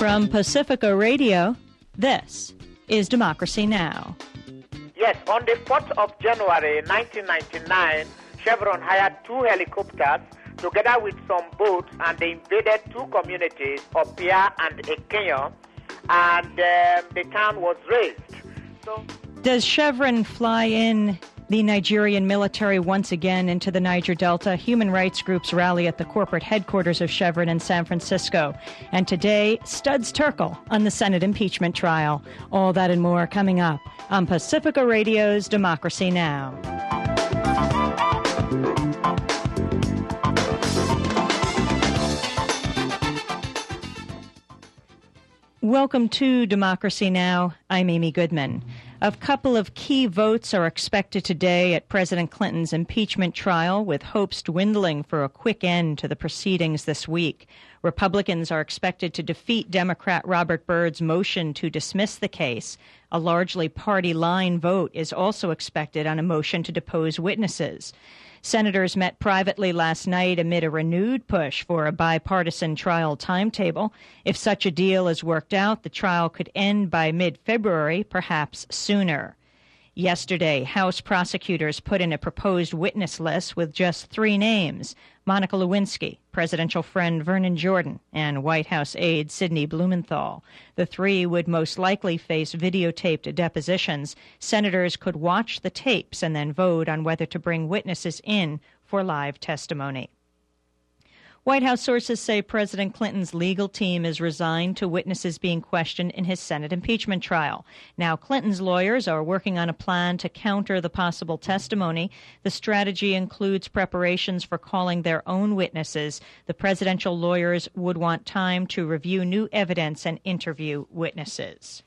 From Pacifica Radio, this is Democracy Now! Yes, on the 4th of January 1999, Chevron hired 2 helicopters together with some boats, and they invaded 2 communities, Opia and Ekenya, and the town was razed. So, does Chevron fly in the Nigerian military once again into the Niger Delta? Human rights groups rally at the corporate headquarters of Chevron in San Francisco. And today, Studs Terkel on the Senate impeachment trial. All that and more coming up on Pacifica Radio's Democracy Now! Welcome to Democracy Now! I'm Amy Goodman. A couple of key votes are expected today at President Clinton's impeachment trial, with hopes dwindling for a quick end to the proceedings this week. Republicans are expected to defeat Democrat Robert Byrd's motion to dismiss the case. A largely party-line vote is also expected on a motion to depose witnesses. Senators met privately last night amid a renewed push for a bipartisan trial timetable. If such a deal is worked out, the trial could end by mid-February, perhaps sooner. Yesterday, House prosecutors put in a proposed witness list with just 3 names: Monica Lewinsky, presidential friend Vernon Jordan, and White House aide Sidney Blumenthal. The 3 would most likely face videotaped depositions. Senators could watch the tapes and then vote on whether to bring witnesses in for live testimony. White House sources say President Clinton's legal team is resigned to witnesses being questioned in his Senate impeachment trial. Now, Clinton's lawyers are working on a plan to counter the possible testimony. The strategy includes preparations for calling their own witnesses. The presidential lawyers would want time to review new evidence and interview witnesses.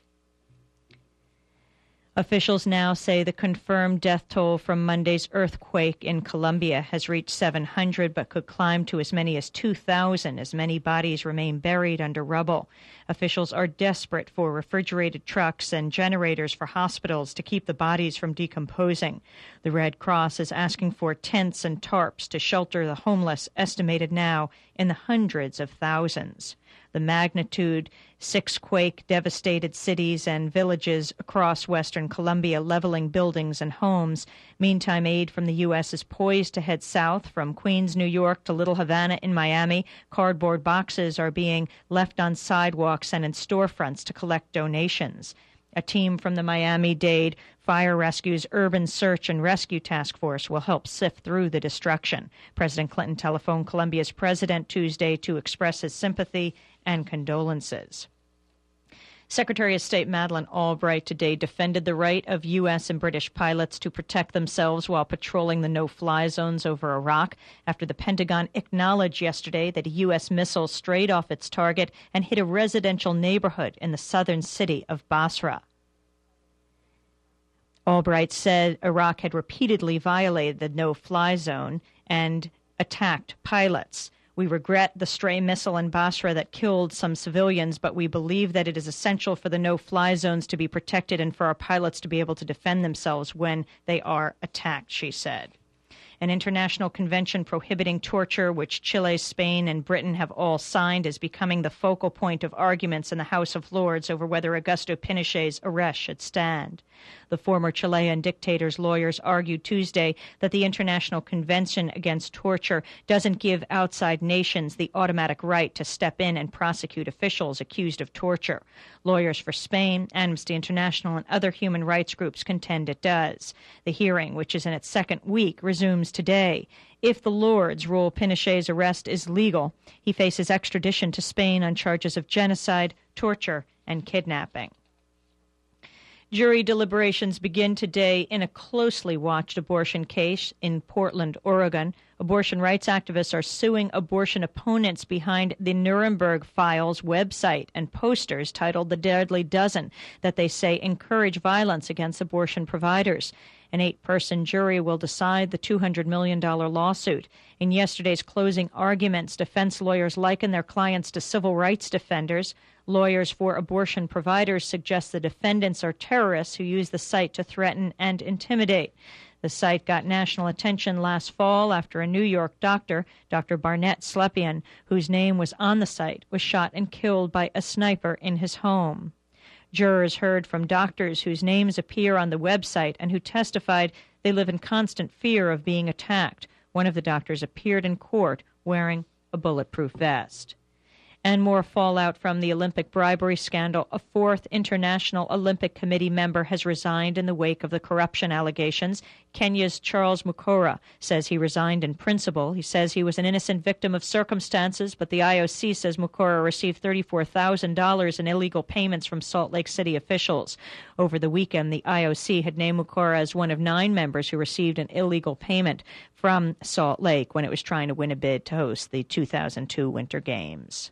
Officials now say the confirmed death toll from Monday's earthquake in Colombia has reached 700, but could climb to as many as 2,000 as many bodies remain buried under rubble. Officials are desperate for refrigerated trucks and generators for hospitals to keep the bodies from decomposing. The Red Cross is asking for tents and tarps to shelter the homeless, estimated now in the hundreds of thousands. The magnitude 6 quake devastated cities and villages across western Colombia, leveling buildings and homes. Meantime, aid from the U.S. is poised to head south from Queens, New York to Little Havana in Miami. Cardboard boxes are being left on sidewalks and in storefronts to collect donations. A team from the Miami-Dade Fire Rescue's Urban Search and Rescue Task Force will help sift through the destruction. President Clinton telephoned Colombia's president Tuesday to express his sympathy and condolences. Secretary of State Madeleine Albright today defended the right of U.S. and British pilots to protect themselves while patrolling the no-fly zones over Iraq after the Pentagon acknowledged yesterday that a U.S. missile strayed off its target and hit a residential neighborhood in the southern city of Basra. Albright said Iraq had repeatedly violated the no-fly zone and attacked pilots. We regret the stray missile in Basra that killed some civilians, but we believe that it is essential for the no-fly zones to be protected and for our pilots to be able to defend themselves when they are attacked, she said. An international convention prohibiting torture, which Chile, Spain, and Britain have all signed, is becoming the focal point of arguments in the House of Lords over whether Augusto Pinochet's arrest should stand. The former Chilean dictator's lawyers argued Tuesday that the International Convention Against Torture doesn't give outside nations the automatic right to step in and prosecute officials accused of torture. Lawyers for Spain, Amnesty International, and other human rights groups contend it does. The hearing, which is in its second week, resumes today. If the Lords rule Pinochet's arrest is legal, he faces extradition to Spain on charges of genocide, torture, and kidnapping. Jury deliberations begin today in a closely watched abortion case in Portland, Oregon. Abortion rights activists are suing abortion opponents behind the Nuremberg Files website and posters titled The Deadly Dozen that they say encourage violence against abortion providers. An 8-person jury will decide the $200 million lawsuit. In yesterday's closing arguments, defense lawyers liken their clients to civil rights defenders. Lawyers for abortion providers suggest the defendants are terrorists who use the site to threaten and intimidate. The site got national attention last fall after a New York doctor, Dr. Barnett Slepian, whose name was on the site, was shot and killed by a sniper in his home. Jurors heard from doctors whose names appear on the website and who testified they live in constant fear of being attacked. One of the doctors appeared in court wearing a bulletproof vest. And more fallout from the Olympic bribery scandal. A fourth International Olympic Committee member has resigned in the wake of the corruption allegations. Kenya's Charles Mukora says he resigned in principle. He says he was an innocent victim of circumstances, but the IOC says Mukora received $34,000 in illegal payments from Salt Lake City officials. Over the weekend, the IOC had named Mukora as one of 9 members who received an illegal payment from Salt Lake when it was trying to win a bid to host the 2002 Winter Games.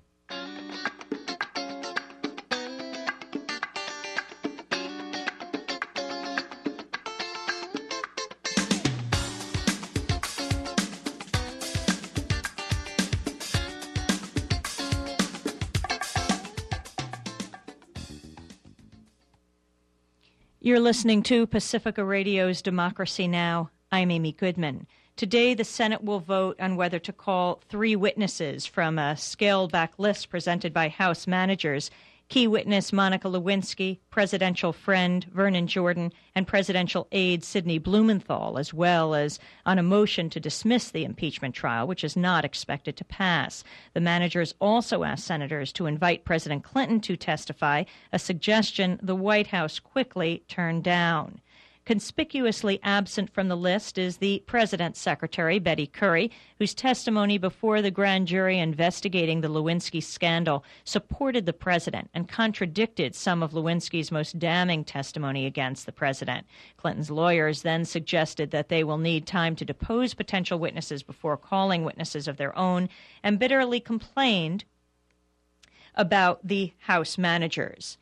You're listening to Pacifica Radio's Democracy Now! I'm Amy Goodman. Today, the Senate will vote on whether to call 3 witnesses from a scaled-back list presented by House managers. Key witness Monica Lewinsky, presidential friend Vernon Jordan, and presidential aide Sidney Blumenthal, as well as on a motion to dismiss the impeachment trial, which is not expected to pass. The managers also asked senators to invite President Clinton to testify, a suggestion the White House quickly turned down. Conspicuously absent from the list is the President's Secretary, Betty Currie, whose testimony before the grand jury investigating the Lewinsky scandal supported the president and contradicted some of Lewinsky's most damning testimony against the president. Clinton's lawyers then suggested that they will need time to depose potential witnesses before calling witnesses of their own, and bitterly complained about the House managers.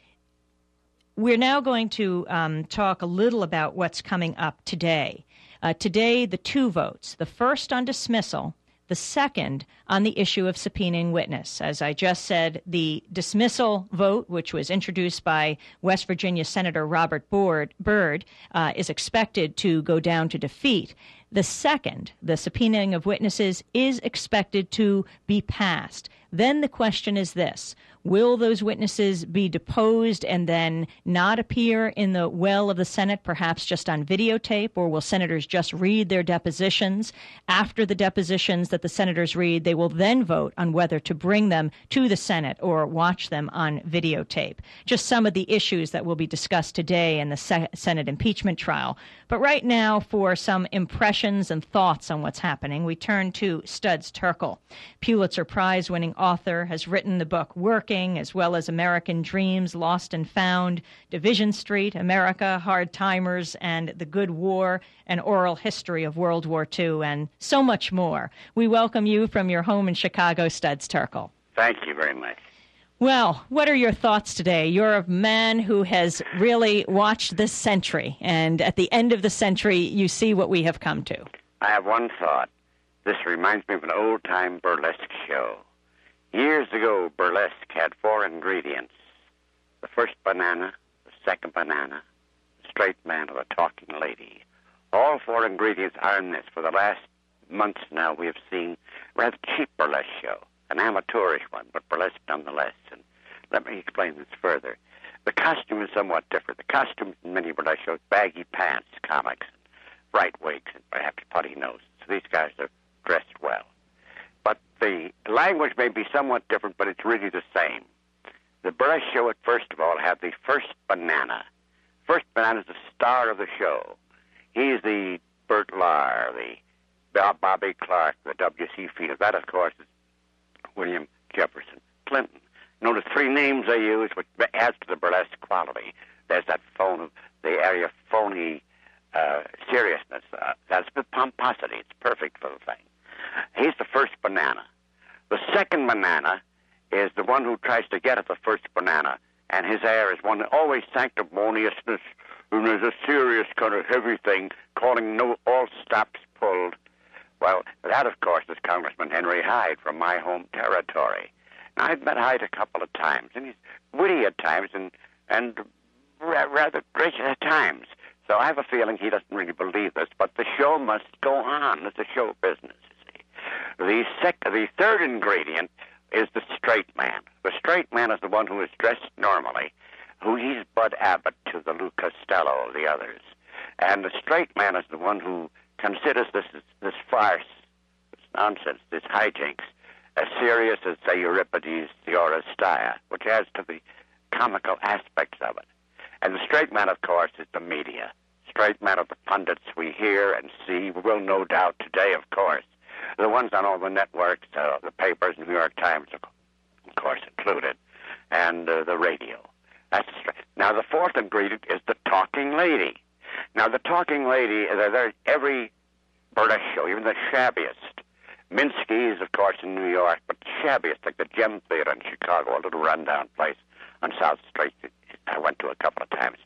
We're now going to talk a little about what's coming up today. Today, the 2 votes, the first on dismissal, the second on the issue of subpoenaing witness. As I just said, the dismissal vote, which was introduced by West Virginia Senator Robert Byrd, is expected to go down to defeat. The second, the subpoenaing of witnesses, is expected to be passed. Then the question is this: will those witnesses be deposed and then not appear in the well of the Senate, perhaps just on videotape, or will senators just read their depositions? After the depositions that the senators read, they will then vote on whether to bring them to the Senate or watch them on videotape. Just some of the issues that will be discussed today in the Senate impeachment trial. But right now, for some impressions and thoughts on what's happening, we turn to Studs Terkel. Pulitzer Prize-winning author, has written the book Working, as well as American Dreams, Lost and Found, Division Street, America, Hard Timers, and The Good War, an oral history of World War II, and so much more. We welcome you from your home in Chicago, Studs Terkel. Thank you very much. Well, what are your thoughts today? You're a man who has really watched this century, and at the end of the century, you see what we have come to. I have one thought. This reminds me of an old-time burlesque show. Years ago, burlesque had 4 ingredients: the first banana, the second banana, the straight man, or the talking lady. All 4 ingredients are in this. For the last months now, we have seen a rather cheap burlesque show, an amateurish one, but burlesque nonetheless. And let me explain this further. The costume is somewhat different. The costumes in many burlesque shows, baggy pants, comics, and bright wigs, and perhaps putty noses. So these guys are dressed well. But the language may be somewhat different, but it's really the same. The burlesque show, first of all, had the first banana. First banana is the star of the show. He's the Bert Lahr, the Bobby Clark, the W.C. Fields. That, of course, is William Jefferson Clinton. Notice 3 names I use, which adds to the burlesque quality. There's that the area of phony seriousness. That's the pomposity. It's perfect for the thing. He's the first banana. The second banana is the one who tries to get at the first banana, and his air is one always sanctimoniousness, and there's a serious kind of heavy thing, calling all stops pulled. Well, that, of course, is Congressman Henry Hyde from my home territory. Now, I've met Hyde a couple of times, and he's witty at times and rather gracious at times. So I have a feeling he doesn't really believe this, but the show must go on. It's a show business, you see. The third ingredient is the straight man. The straight man is the one who is dressed normally, who he's Bud Abbott to the Lou Costello of the others. And the straight man is the one who considers this farce, this nonsense, this hijinks, as serious as, say, Euripides' the Oresteia, which adds to the comical aspects of it. And the straight man, of course, is the media. Straight man are the pundits we hear and see. We will no doubt today, of course. The ones on all the networks, the papers, New York Times, of course, included, and the radio. That's straight. Now, the fourth ingredient is the talking lady. Now, the talking lady, every burlesque show, even the shabbiest. Minsky's, of course, in New York, but the shabbiest, like the Gem Theater in Chicago, a little rundown place on South Street. I went to a couple of times,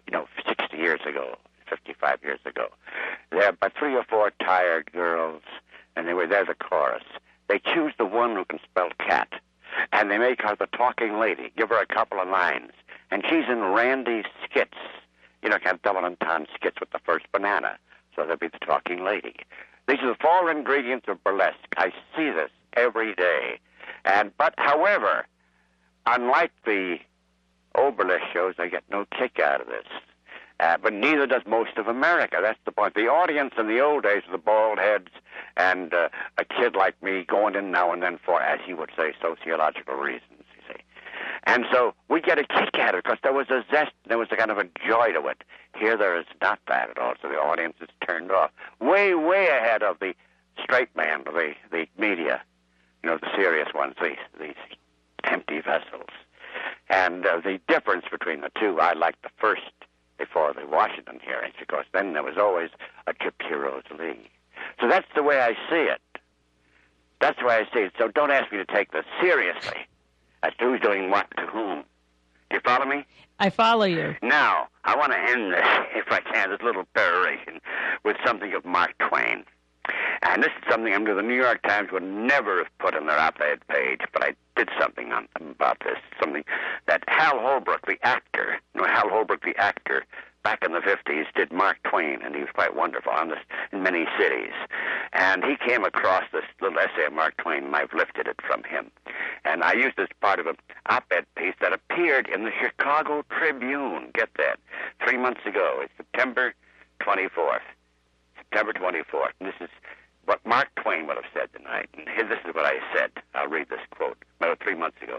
60 years ago, 55 years ago. There were 3 or 4 tired girls, and they were there, the chorus. They choose the one who can spell cat, and they make her the talking lady, give her a couple of lines, and she's in Randy's skits, kind of double entendre skits with the first banana, so there'll be the talking lady. These are the 4 ingredients of burlesque. I see this every day. But however, unlike the old burlesque shows, I get no kick out of this. But neither does most of America. That's the point. The audience in the old days were the bald heads and a kid like me going in now and then for, as he would say, sociological reasons, you see. And so we get a kick out of it because there was a zest, there was a kind of a joy to it. Here there is not that at all, so the audience is turned off. Way, way ahead of the straight man, the media, the serious ones, these empty vessels. And the difference between the two, I like the first before the Washington hearings, because then there was always a Shapiro's Lee. So that's the way I see it. That's the way I see it. So don't ask me to take this seriously as to who's doing what to whom. Do you follow me? I follow you. Now, I want to end this, if I can, this little peroration with something of Mark Twain. And this is something the New York Times would never have put on their op-ed page, but I did something about this, something that Hal Holbrook, the actor, back in the 50s, did Mark Twain, and he was quite wonderful on this in many cities. And he came across this little essay of Mark Twain, and I've lifted it from him. And I used it as part of an op-ed piece that appeared in the Chicago Tribune. Get that. 3 months ago. It's September 24th. September 24th. And this is what Mark Twain would have said tonight. And this is what I said. I'll read this quote. About 3 months ago.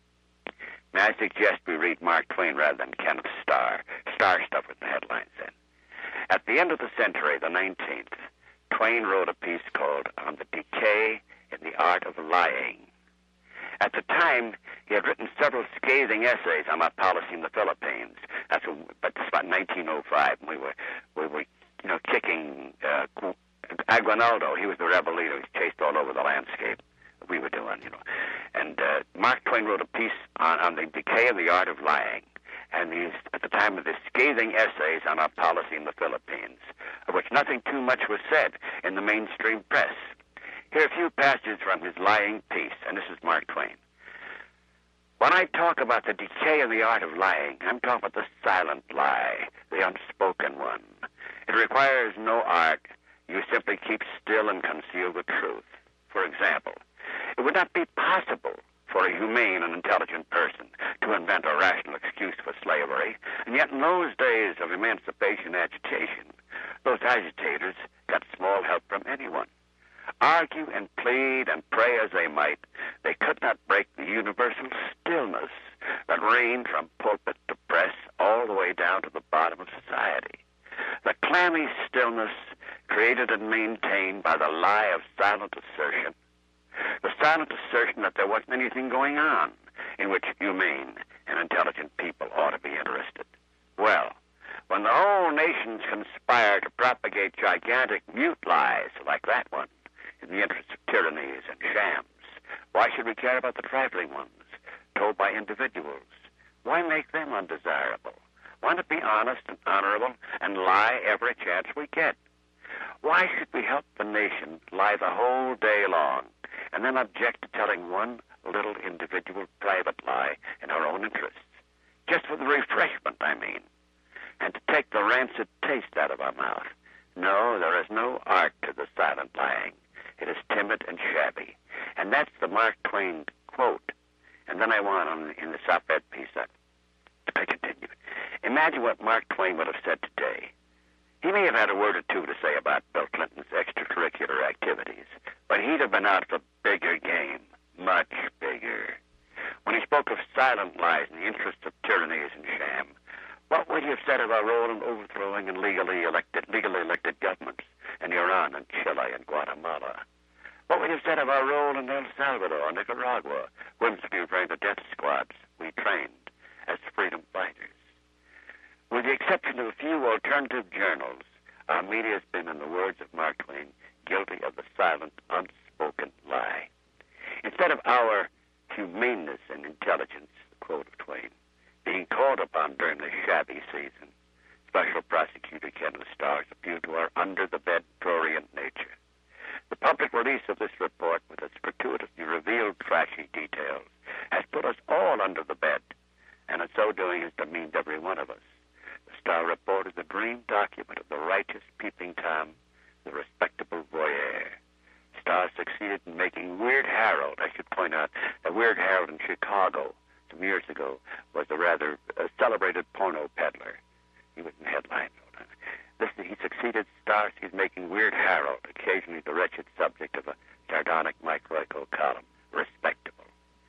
May I suggest we read Mark Twain rather than Kenneth Starr. Starr stuff with the headlines then. At the end of the century, the 19th, Twain wrote a piece called On the Decay in the Art of Lying. At the time, he had written several scathing essays on our policy in the Philippines. But it's about 1905, and we were kicking Aguinaldo. He was the rebel leader. He was chased all over the landscape. We were doing, And Mark Twain wrote a piece on the decay of the art of lying. And these, at the time of his scathing essays on our policy in the Philippines, of which nothing too much was said in the mainstream press. Here are a few passages from his lying piece, and this is Mark Twain. When I talk about the decay of the art of lying, I'm talking about the silent lie, the unspoken one. It requires no art. You simply keep still and conceal the truth. For example, it would not be possible for a humane and intelligent person to invent a rational excuse for slavery, and yet in those days of emancipation agitation, those agitators got small help from anyone. Argue and plead and pray as they might, they could not break the universal stillness that reigned from pulpit to press all the way down to the bottom of society. The clammy stillness created and maintained by the lie of silent assertion, the silent assertion that there wasn't anything going on in which humane and intelligent people ought to be interested. Well, when the whole nations conspire to propagate gigantic mute lies like that one in the interest of tyrannies and shams, why should we care about the trifling ones told by individuals? Why make them undesirable? Why not be honest and honorable and lie every chance we get? Why should we help the nation lie the whole day long and then object to telling one little individual private lie in our own interests? Just for the refreshment, I mean. and to take the rancid taste out of our mouth. No, there is no art to the silent lying. It is timid and shabby. And that's the Mark Twain quote. And then I went on in the op-ed piece. I continued. Imagine what Mark Twain would have said today. He may have had a word or two to say about Bill Clinton's extracurricular activities, but he'd have been out of a bigger game, much bigger. When he spoke of silent lies in the interest of tyranny and sham, what would he have said of our role in overthrowing and legally elected governments in Iran and Chile and Guatemala? What would he have said of our role in El Salvador and Nicaragua, whimsically referring to death squads we trained as freedom fighters? With the exception of a few alternative journals, our media has been, in the words of Mark Twain, guilty of the silent, unspoken lie. Instead of our humaneness and intelligence, the quote of Twain, being called upon during the shabby season, Special Prosecutor Kenneth Starr's appeal to our under-the-bed prurient nature. The public release of this report, with its gratuitously revealed trashy details, has put us all under the bed, and in so doing has demeaned every one of us. The Starr report is a dream document of the righteous peeping Tom, the respectable voyeur. Starr succeeded in making Weird Harold. I should point out that Weird Harold in Chicago some years ago was a rather celebrated porno peddler. He was in headlines. He succeeded. Starr is making Weird Harold, occasionally the wretched subject of a sardonic microecho column, respectable.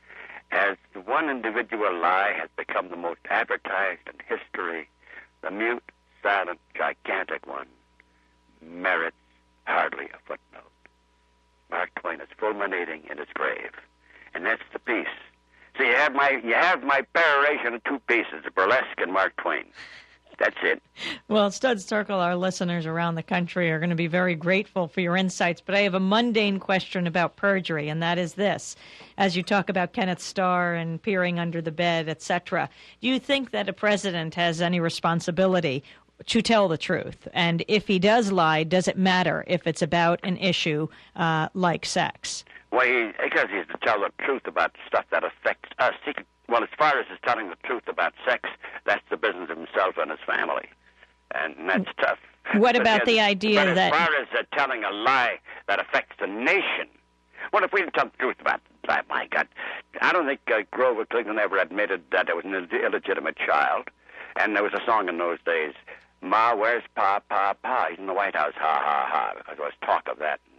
As the one individual lie has become the most advertised in history, the mute, silent, gigantic one merits hardly a footnote. Mark Twain is fulminating in his grave, and that's the piece. So you have my peroration of two pieces, burlesque and Mark Twain. That's it. Well, Studs Terkel, our listeners around the country are going to be very grateful for your insights, but I have a mundane question about perjury, and that is this. As you talk about Kenneth Starr and peering under the bed, etc., do you think that a president has any responsibility to tell the truth? And if he does lie, does it matter if it's about an issue like sex? Well, because he has to tell the truth about stuff that affects us. Well, as far as his telling the truth about sex, that's the business of himself and his family. And that's tough. What about the idea that... As far as telling a lie that affects the nation, well, if we didn't tell the truth about that, my God, I don't think Grover Cleveland ever admitted that it was an illegitimate child. And there was a song in those days, Ma, where's Pa, Pa, Pa? He's in the White House, ha, ha, ha, because there was talk of that.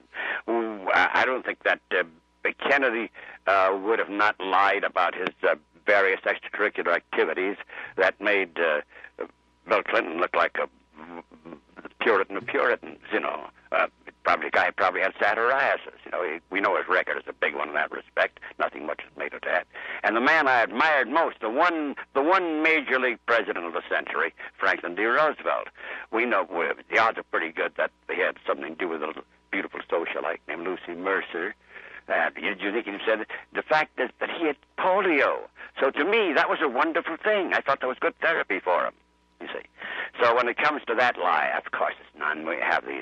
I don't think that Kennedy would have not lied about his various extracurricular activities that made Bill Clinton look like a Puritan of Puritans, you know. The guy probably had psoriasis, you know. We know his record is a big one in that respect. Nothing much is made of that. And the man I admired most, the one major league president of the century, Franklin D. Roosevelt. We know the odds are pretty good that he had something to do with a little beautiful socialite named Lucy Mercer. You think he said the fact is that he had polio. So to me, that was a wonderful thing. I thought that was good therapy for him, you see. So when it comes to that lie, of course it's none. We have these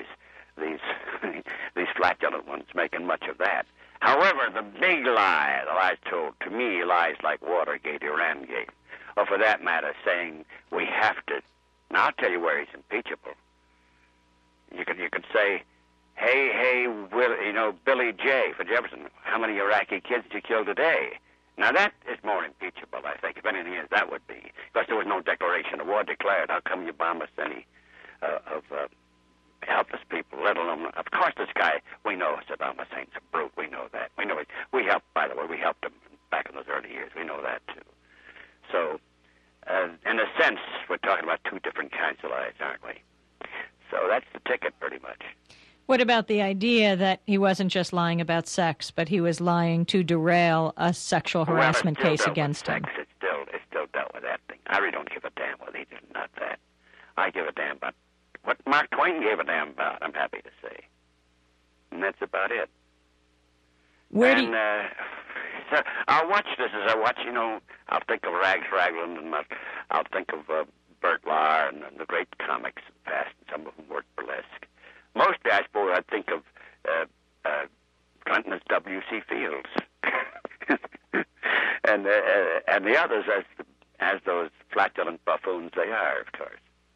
these flatulent ones making much of that. However, the big lie, the lies told, to me, lies like Watergate, Irangate, or for that matter, saying we have to. Now, I'll tell you where he's impeachable. You could say, hey, Billy J. for Jefferson, how many Iraqi kids did you kill today? Now, that is more impeachable, I think. If anything is, that would be. Because there was no declaration of war declared. How come you bomb us any of helpless people, let alone... Of course, this guy, we know Saddam Hussein's a brute. We know that. We know it. We helped, by the way, we helped him back in those early years. We know that, too. So, in a sense, we're talking about two different kinds of lies, aren't we? So that's the ticket, pretty much. What about the idea that he wasn't just lying about sex, but he was lying to derail a sexual harassment case against him? It's still dealt with that thing. I really don't give a damn whether he did not that. I give a damn about what Mark Twain gave a damn about, I'm happy to say. And that's about it. So I'll watch this as I watch, I'll think of Rags Ragland, and I'll think of Bert Lahr and the great comics of the past, and some of them were burlesque. Mostly, I suppose, I'd think of Clinton as W.C. Fields, and the others as those flatulent buffoons they are, of course.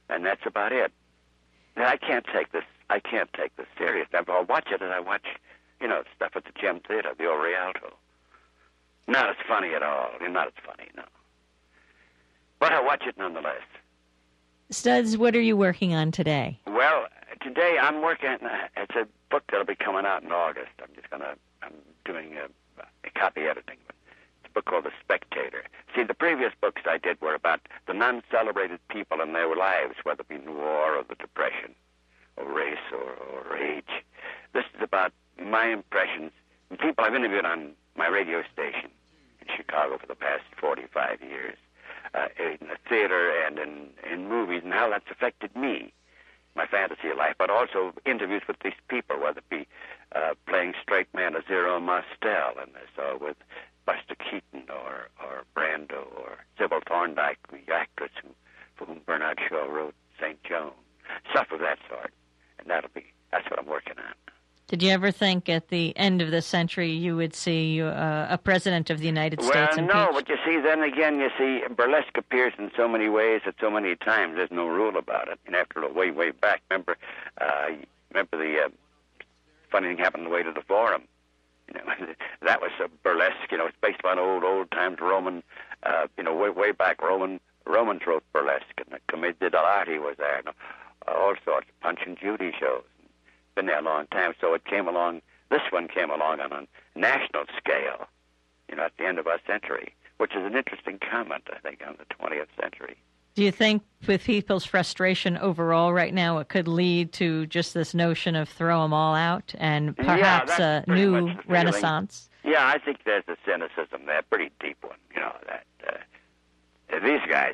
And that's about it. Now, I can't take this serious. I'll watch it, and I watch, stuff at the Gem Theater, the old Rialto. Not as funny at all. Not as funny, no. But I watch it nonetheless. Studs, what are you working on today? Well, today I'm working. It's a book that'll be coming out in August. I'm doing a copy editing. It's a book called The Spectator. See, the previous books I did were about the non-celebrated people and their lives, whether it be the war or the Depression, or race or age. This is about my impressions and people I've interviewed on my radio station in Chicago for the past 45 years. In the theater and in movies, and how that's affected me, my fantasy life, but also interviews with these people, whether it be playing straight man as Zero Mostel, and I saw with Buster Keaton or Brando or Sybil Thorndike, the actress for whom Bernard Shaw wrote St. Joan, stuff of that sort, and that's what I'm working on. Did you ever think at the end of the century you would see a president of the United States impeached? Well, no, but you see, then again, burlesque appears in so many ways at so many times. There's no rule about it. And after way, way back, remember the funny thing happened on the way to the Forum. That was a burlesque. It's based on old times Roman. Way back Romans wrote burlesque, and the Commedia dell'arte was there. All sorts of Punch and Judy shows. Been there a long time, so it came along. This one came along on a national scale, at the end of our century, which is an interesting comment, I think, on the 20th century. Do you think with people's frustration overall right now, it could lead to just this notion of throw them all out and perhaps a new renaissance? Yeah, I think there's a cynicism there, pretty deep one. These guys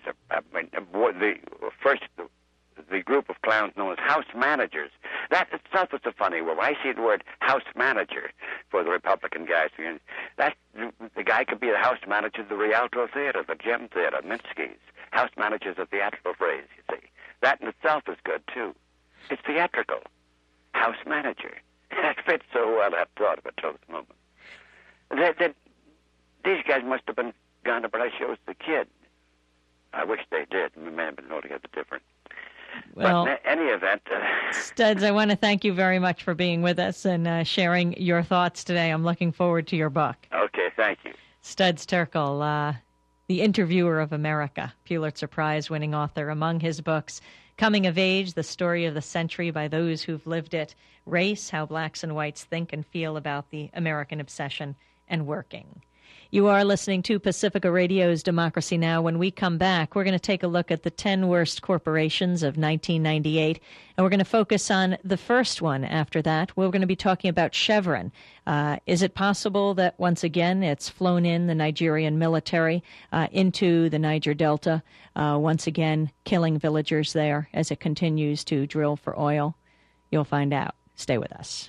the group of clowns known as house managers. That itself is a funny word. When I see the word house manager for the Republican guys, the guy could be the house manager of the Rialto Theater, the Gem Theater, Minsky's. House manager is a theatrical phrase, you see. That in itself is good, too. It's theatrical. House manager. That fits so well. I've thought of it till this moment. These guys must have been gone to burlesque shows as a kid. I wish they did. We may have been altogether different. Well, but in any event... Studs, I want to thank you very much for being with us and sharing your thoughts today. I'm looking forward to your book. Okay, thank you. Studs Terkel, the interviewer of America, Pulitzer Prize-winning author. Among his books, Coming of Age, The Story of the Century by Those Who've Lived It, Race, How Blacks and Whites Think and Feel About the American Obsession, and Working. You are listening to Pacifica Radio's Democracy Now! When we come back, we're going to take a look at the 10 worst corporations of 1998, and we're going to focus on the first one after that. We're going to be talking about Chevron. Is it possible that, once again, it's flown in the Nigerian military into the Niger Delta, once again killing villagers there as it continues to drill for oil? You'll find out. Stay with us.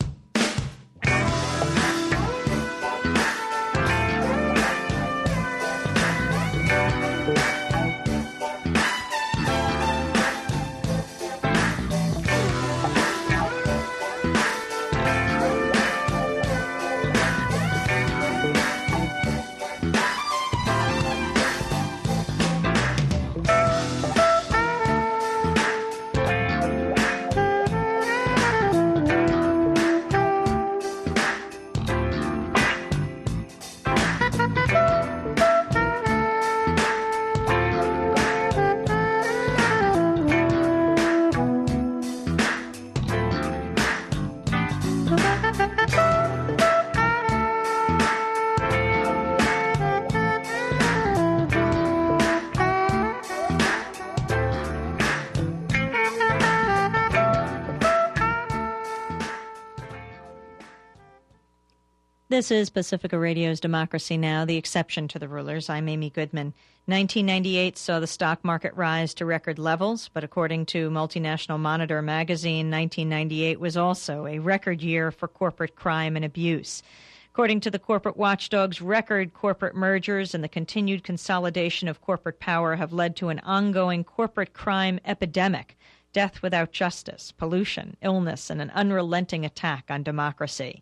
This is Pacifica Radio's Democracy Now!, the exception to the rulers. I'm Amy Goodman. 1998 saw the stock market rise to record levels, but according to Multinational Monitor magazine, 1998 was also a record year for corporate crime and abuse. According to the corporate watchdog's, record corporate mergers and the continued consolidation of corporate power have led to an ongoing corporate crime epidemic, death without justice, pollution, illness, and an unrelenting attack on democracy.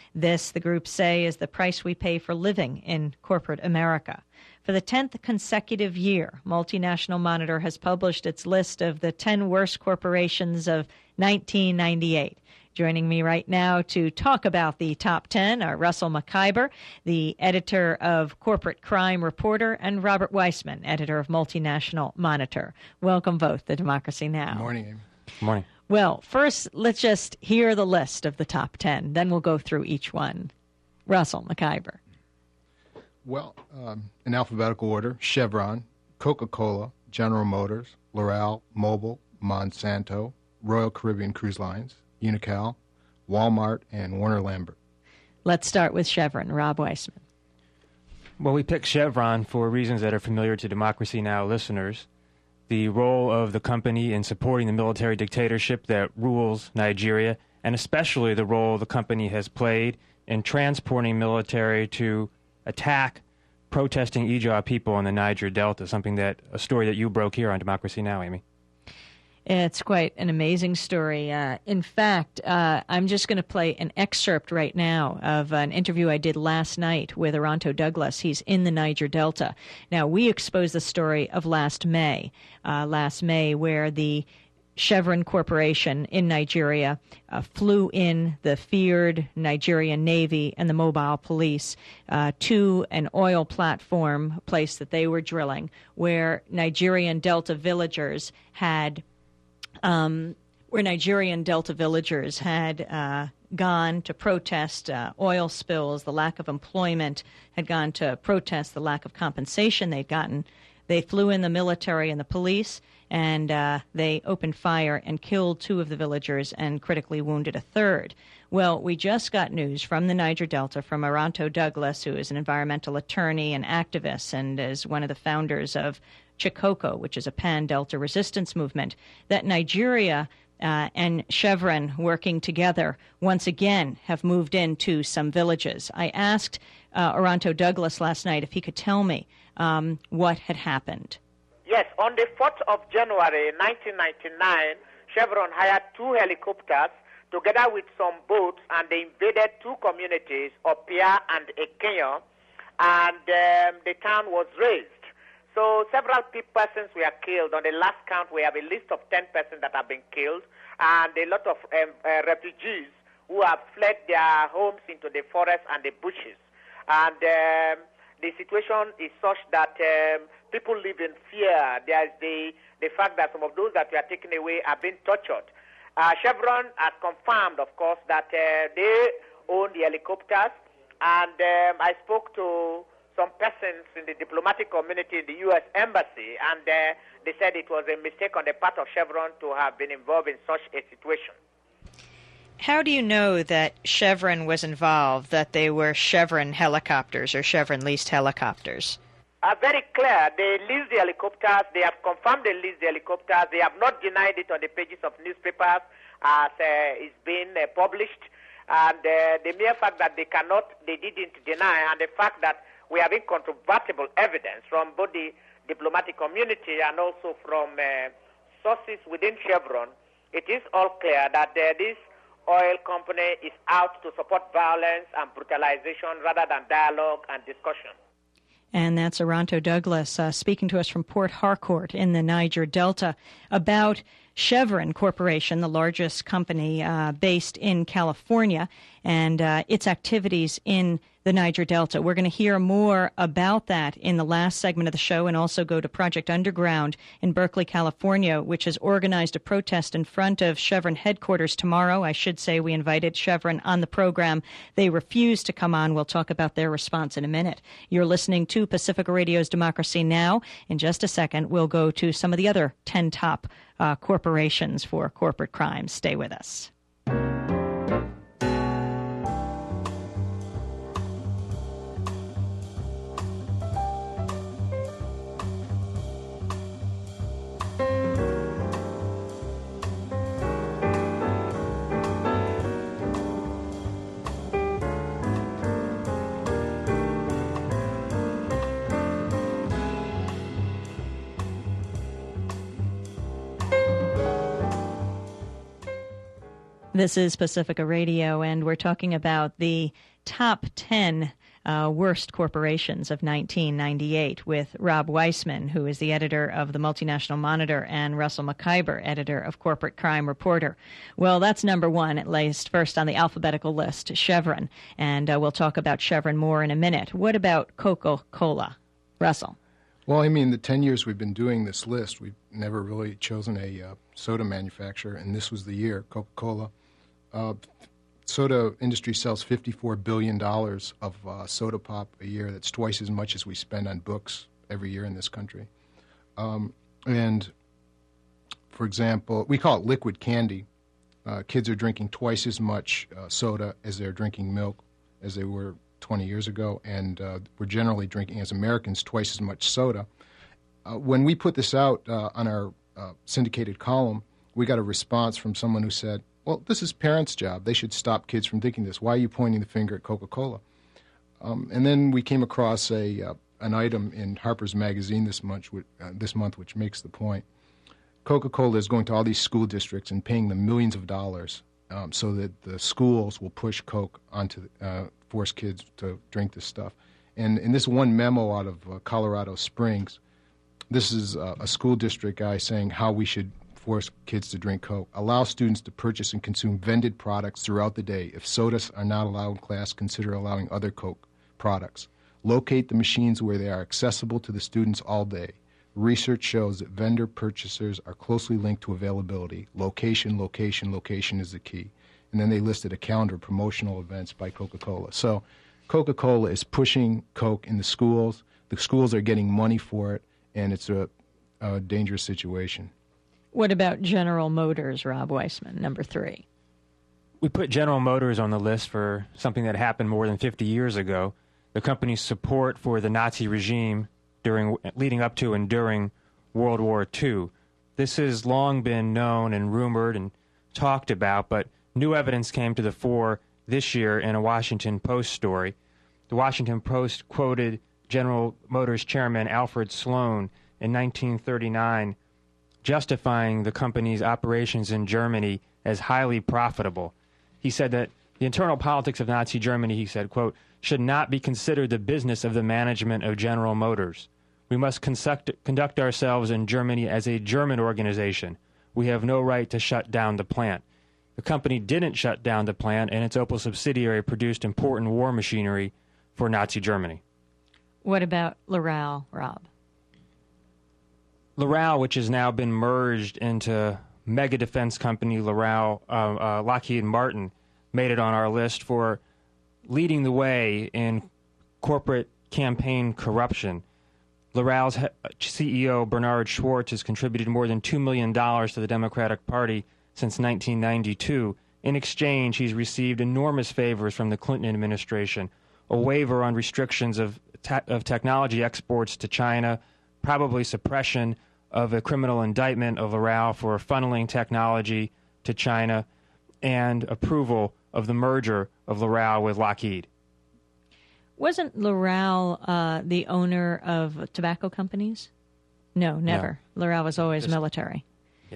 This, the group say, is the price we pay for living in corporate America. For the 10th consecutive year, Multinational Monitor has published its list of the 10 worst corporations of 1998. Joining me right now to talk about the top 10 are Russell Mekhiber, the editor of Corporate Crime Reporter, and Robert Weissman, editor of Multinational Monitor. Welcome both to Democracy Now! Good morning, Amy. Good morning. Well, first, let's just hear the list of the top 10. Then we'll go through each one. Russell Mekhiber. Well, in alphabetical order, Chevron, Coca-Cola, General Motors, L'Oreal, Mobil, Monsanto, Royal Caribbean Cruise Lines, Unocal, Walmart, and Warner Lambert. Let's start with Chevron. Rob Weissman. Well, we picked Chevron for reasons that are familiar to Democracy Now! Listeners. The role of the company in supporting the military dictatorship that rules Nigeria, and especially the role the company has played in transporting military to attack protesting Ijaw people in the Niger Delta, a story that you broke here on Democracy Now!, Amy. It's quite an amazing story. In fact, I'm just going to play an excerpt right now of an interview I did last night with Oronto Douglas. He's in the Niger Delta. Now, we exposed the story of last May, where the Chevron Corporation in Nigeria flew in the feared Nigerian Navy and the mobile police to an oil platform place that they were drilling, where Nigerian Delta villagers had gone to protest oil spills, the lack of employment, had gone to protest the lack of compensation they'd gotten. They flew in the military and the police, and they opened fire and killed 2 of the villagers and critically wounded a 3rd. Well, we just got news from the Niger Delta, from Oronto Douglas, who is an environmental attorney and activist and is one of the founders of Chikoko, which is a pan-Delta resistance movement, that Nigeria and Chevron, working together, once again have moved into some villages. I asked Oronto Douglas last night if he could tell me what had happened. Yes, on the 4th of January 1999, Chevron hired 2 helicopters together with some boats, and they invaded 2 communities, Opia and Ekenya, and the town was razed. So several persons were killed. On the last count, we have a list of 10 persons that have been killed, and a lot of refugees who have fled their homes into the forest and the bushes. And the situation is such that people live in fear. There's the fact that some of those that were taken away are being tortured. Chevron has confirmed, of course, that they own the helicopters, and I spoke to some persons in the diplomatic community in the U.S. Embassy, and they said it was a mistake on the part of Chevron to have been involved in such a situation. How do you know that Chevron was involved, that they were Chevron helicopters or Chevron leased helicopters? Very clear. They leased the helicopters. They have confirmed they leased the helicopters. They have not denied it on the pages of newspapers as it's been published. And the mere fact that they didn't deny, and the fact that we have incontrovertible evidence from both the diplomatic community and also from sources within Chevron, it is all clear that this oil company is out to support violence and brutalization rather than dialogue and discussion. And that's Oronto Douglas speaking to us from Port Harcourt in the Niger Delta about Chevron Corporation, the largest company based in California, and its activities in the Niger Delta. We're going to hear more about that in the last segment of the show, and also go to Project Underground in Berkeley, California, which has organized a protest in front of Chevron headquarters tomorrow. I should say we invited Chevron on the program. They refused to come on. We'll talk about their response in a minute. You're listening to Pacifica Radio's Democracy Now! In just a second, we'll go to some of the other 10 top corporations for corporate crimes. Stay with us. This is Pacifica Radio, and we're talking about the top 10 worst corporations of 1998 with Rob Weissman, who is the editor of the Multinational Monitor, and Russell McIver, editor of Corporate Crime Reporter. Well, that's number one, at least first on the alphabetical list, Chevron, and we'll talk about Chevron more in a minute. What about Coca-Cola? Russell? Well, I mean, the 10 years we've been doing this list, we've never really chosen a soda manufacturer, and this was the year, Coca-Cola. Soda industry sells $54 billion of soda pop a year. That's twice as much as we spend on books every year in this country. And, for example, we call it liquid candy. Kids are drinking twice as much soda as they're drinking milk as they were 20 years ago, and we're generally drinking, as Americans, twice as much soda. When we put this out on our syndicated column, we got a response from someone who said, well, this is parents' job. They should stop kids from thinking this. Why are you pointing the finger at Coca-Cola? And then we came across an item in Harper's Magazine this month, which makes the point. Coca-Cola is going to all these school districts and paying them millions of dollars so that the schools will push Coke onto force kids to drink this stuff. And in this one memo out of Colorado Springs, this is a school district guy saying how we should force kids to drink Coke. Allow students to purchase and consume vended products throughout the day. If sodas are not allowed in class, consider allowing other Coke products. Locate the machines where they are accessible to the students all day. Research shows that vendor purchasers are closely linked to availability. Location, location, location is the key. And then they listed a calendar of promotional events by Coca-Cola. So Coca-Cola is pushing Coke in the schools. The schools are getting money for it, and it's a dangerous situation. What about General Motors, Rob Weissman, number 3? We put General Motors on the list for something that happened more than 50 years ago. The company's support for the Nazi regime leading up to and during World War II. This has long been known and rumored and talked about, but new evidence came to the fore this year in a Washington Post story. The Washington Post quoted General Motors chairman Alfred Sloan in 1939 justifying the company's operations in Germany as highly profitable. He said that the internal politics of Nazi Germany, he said, quote, should not be considered the business of the management of General Motors. We must conduct ourselves in Germany as a German organization. We have no right to shut down the plant. The company didn't shut down the plant, and its Opel subsidiary produced important war machinery for Nazi Germany. What about L'Oreal, Rob? L'Oreal, which has now been merged into mega defense company L'Oreal, Lockheed Martin, made it on our list for leading the way in corporate campaign corruption. L'Oreal's CEO, Bernard Schwartz, has contributed more than $2 million to the Democratic Party since 1992. In exchange, he's received enormous favors from the Clinton administration, a waiver on restrictions of technology exports to China, probably suppression of a criminal indictment of L'Oreal for funneling technology to China, and approval of the merger of L'Oreal with Lockheed. Wasn't L'Oreal the owner of tobacco companies? No, never. No. L'Oreal was always military. Yeah.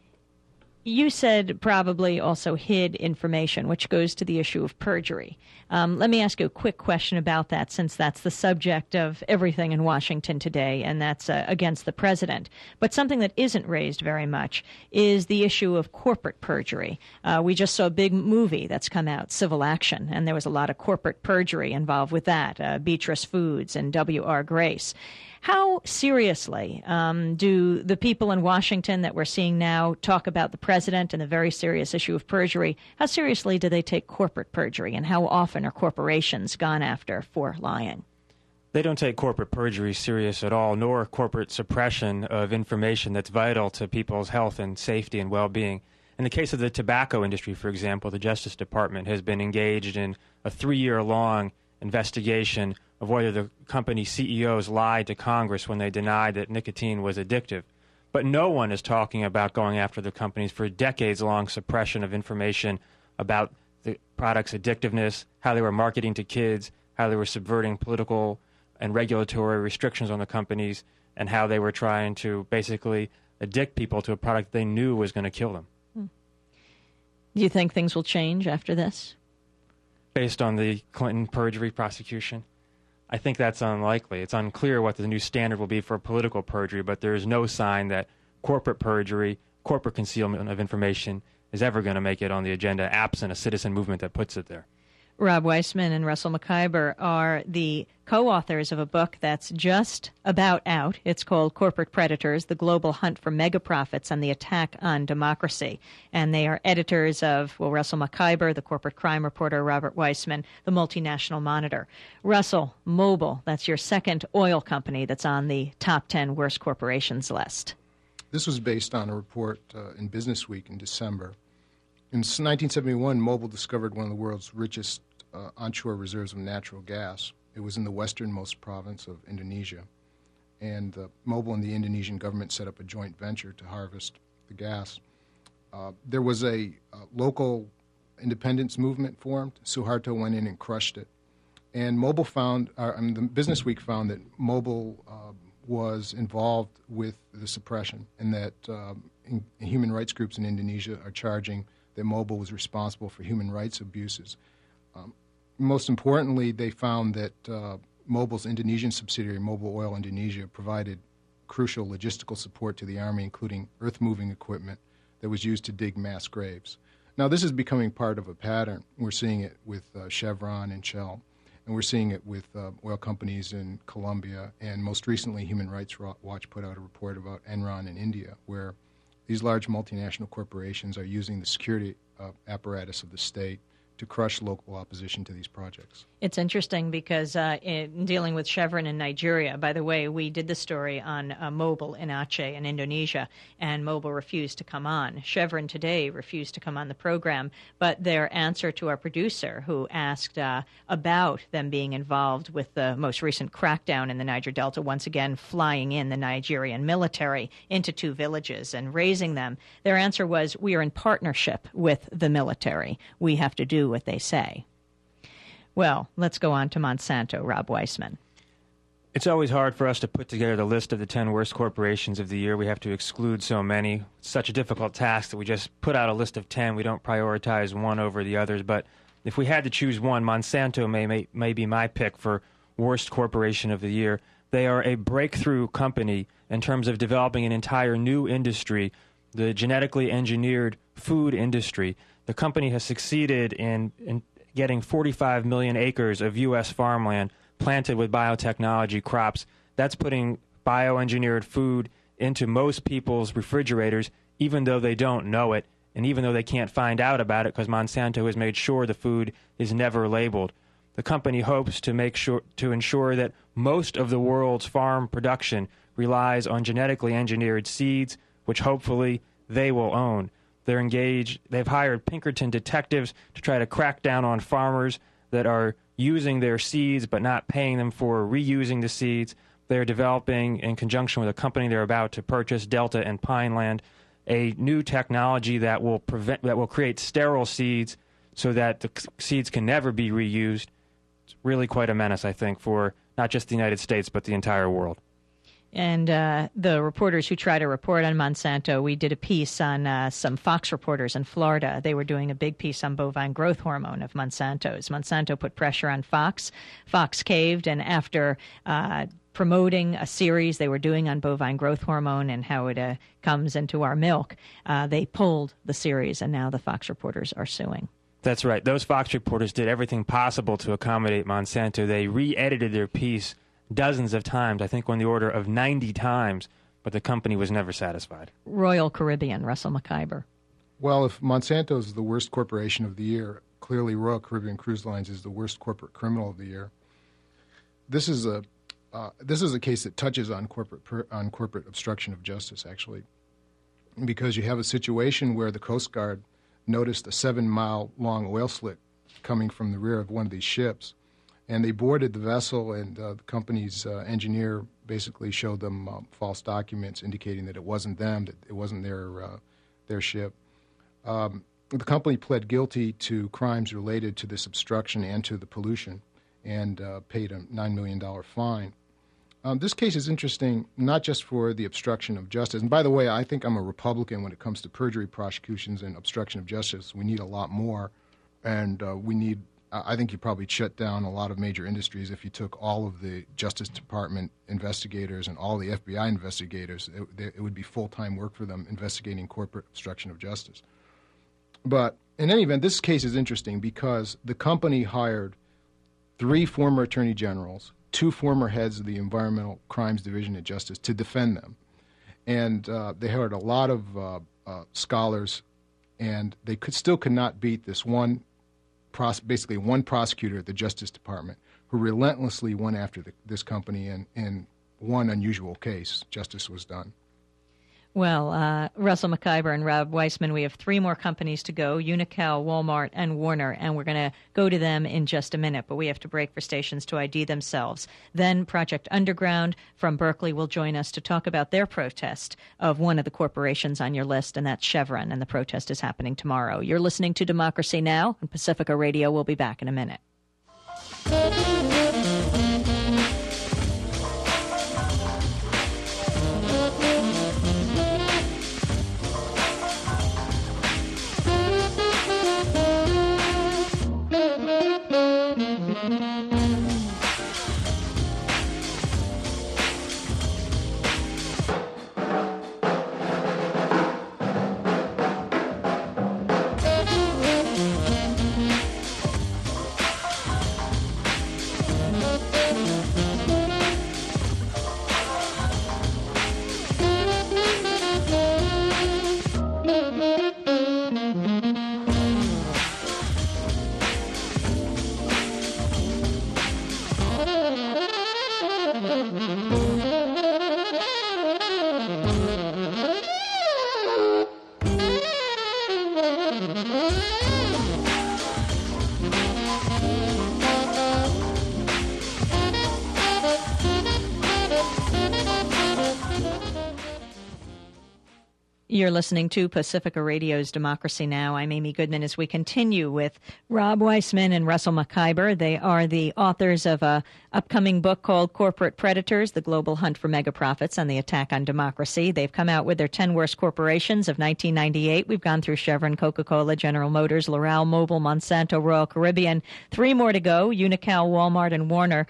You said probably also hid information, which goes to the issue of perjury. Let me ask you a quick question about that, since that's the subject of everything in Washington today, and that's against the president. But something that isn't raised very much is the issue of corporate perjury. We just saw a big movie that's come out, Civil Action, and there was a lot of corporate perjury involved with that, Beatrice Foods and W.R. Grace. How seriously do the people in Washington that we're seeing now talk about the president and the very serious issue of perjury? How seriously do they take corporate perjury, and how often are corporations gone after for lying? They don't take corporate perjury serious at all, nor corporate suppression of information that's vital to people's health and safety and well-being. In the case of the tobacco industry, for example, the Justice Department has been engaged in a 3-year-long investigation of whether the company CEOs lied to Congress when they denied that nicotine was addictive. But no one is talking about going after the companies for decades-long suppression of information about the product's addictiveness, how they were marketing to kids, how they were subverting political and regulatory restrictions on the companies, and how they were trying to basically addict people to a product they knew was going to kill them. Do you think things will change after this? Based on the Clinton perjury prosecution? I think that's unlikely. It's unclear what the new standard will be for political perjury, but there is no sign that corporate perjury, corporate concealment of information is ever going to make it on the agenda, absent a citizen movement that puts it there. Rob Weissman and Russell McIver are the co-authors of a book that's just about out. It's called Corporate Predators, The Global Hunt for Mega Profits and the Attack on Democracy. And they are editors of, well, Russell McIver, the corporate crime reporter, Robert Weissman, the multinational monitor. Russell, Mobil, that's your second oil company that's on the top 10 worst corporations list. This was based on a report in Business Week in December. In 1971, Mobil discovered one of the world's richest onshore reserves of natural gas. It was in the westernmost province of Indonesia. And Mobil and the Indonesian government set up a joint venture to harvest the gas. There was a local independence movement formed. Suharto went in and crushed it. And Mobil found, the Business Week found that Mobil was involved with the suppression, and that human rights groups in Indonesia are charging that Mobil was responsible for human rights abuses. Most importantly, they found that Mobil's Indonesian subsidiary, Mobil Oil Indonesia, provided crucial logistical support to the Army, including earth-moving equipment that was used to dig mass graves. Now, this is becoming part of a pattern. We're seeing it with Chevron and Shell, and we're seeing it with oil companies in Colombia, and most recently Human Rights Watch put out a report about Enron in India, where these large multinational corporations are using the security apparatus of the state to crush local opposition to these projects. It's interesting because in dealing with Chevron in Nigeria, by the way, we did the story on Mobil in Aceh in Indonesia, and Mobil refused to come on. Chevron today refused to come on the program, but their answer to our producer, who asked about them being involved with the most recent crackdown in the Niger Delta, once again flying in the Nigerian military into two villages and raising them, their answer was, we are in partnership with the military. We have to do what they say. Well, let's go on to Monsanto, Rob Weissman. It's always hard for us to put together the list of the 10 worst corporations of the year. We have to exclude so many. It's such a difficult task that we just put out a list of 10. We don't prioritize one over the others. But if we had to choose one, Monsanto may be my pick for worst corporation of the year. They are a breakthrough company in terms of developing an entire new industry, the genetically engineered food industry. The company has succeeded in getting 45 million acres of U.S. farmland planted with biotechnology crops. That's putting bioengineered food into most people's refrigerators, even though they don't know it, and even though they can't find out about it, because Monsanto has made sure the food is never labeled. The company hopes to ensure that most of the world's farm production relies on genetically engineered seeds, which hopefully they will own. They're engaged. They've hired Pinkerton detectives to try to crack down on farmers that are using their seeds but not paying them for reusing the seeds. They're developing, in conjunction with a company they're about to purchase, Delta and Pineland, a new technology that will create sterile seeds so that the seeds can never be reused. It's really quite a menace, I think, for not just the United States but the entire world. And the reporters who try to report on Monsanto, we did a piece on some Fox reporters in Florida. They were doing a big piece on bovine growth hormone of Monsanto's. Monsanto put pressure on Fox. Fox caved, and after promoting a series they were doing on bovine growth hormone and how it comes into our milk, they pulled the series, and now the Fox reporters are suing. That's right. Those Fox reporters did everything possible to accommodate Monsanto. They re-edited their piece dozens of times, I think on the order of 90 times, but the company was never satisfied. Royal Caribbean, Russell McIver. Well, if Monsanto is the worst corporation of the year, clearly Royal Caribbean Cruise Lines is the worst corporate criminal of the year. This is a case that touches on corporate obstruction of justice, actually, because you have a situation where the Coast Guard noticed a 7-mile-long oil slick coming from the rear of one of these ships. And they boarded the vessel, and the company's engineer basically showed them false documents indicating that it wasn't them, that it wasn't their ship. The company pled guilty to crimes related to this obstruction and to the pollution, and paid a $9 million fine. This case is interesting not just for the obstruction of justice. And by the way, I think I'm a Republican when it comes to perjury prosecutions and obstruction of justice. We need a lot more, and I think you probably shut down a lot of major industries if you took all of the Justice Department investigators and all the FBI investigators. It would be full-time work for them investigating corporate obstruction of justice. But in any event, this case is interesting because the company hired 3 former attorney generals, 2 former heads of the Environmental Crimes Division at Justice to defend them. And they hired a lot of scholars, and they could not beat this one prosecutor at the Justice Department who relentlessly went after this company, and in one unusual case, justice was done. Well, Russell McIver and Rob Weissman, we have 3 more companies to go, Unocal, Walmart, and Warner, and we're going to go to them in just a minute, but we have to break for stations to ID themselves. Then Project Underground from Berkeley will join us to talk about their protest of one of the corporations on your list, and that's Chevron, and the protest is happening tomorrow. You're listening to Democracy Now! On Pacifica Radio. We'll be back in a minute. You're listening to Pacifica Radio's Democracy Now! I'm Amy Goodman as we continue with Rob Weissman and Russell McIver. They are the authors of an upcoming book called Corporate Predators, The Global Hunt for Mega Profits and the Attack on Democracy. They've come out with their 10 Worst Corporations of 1998. We've gone through Chevron, Coca-Cola, General Motors, L'Oreal, Mobil, Monsanto, Royal Caribbean. 3 more to go, Unocal, Walmart, and Warner.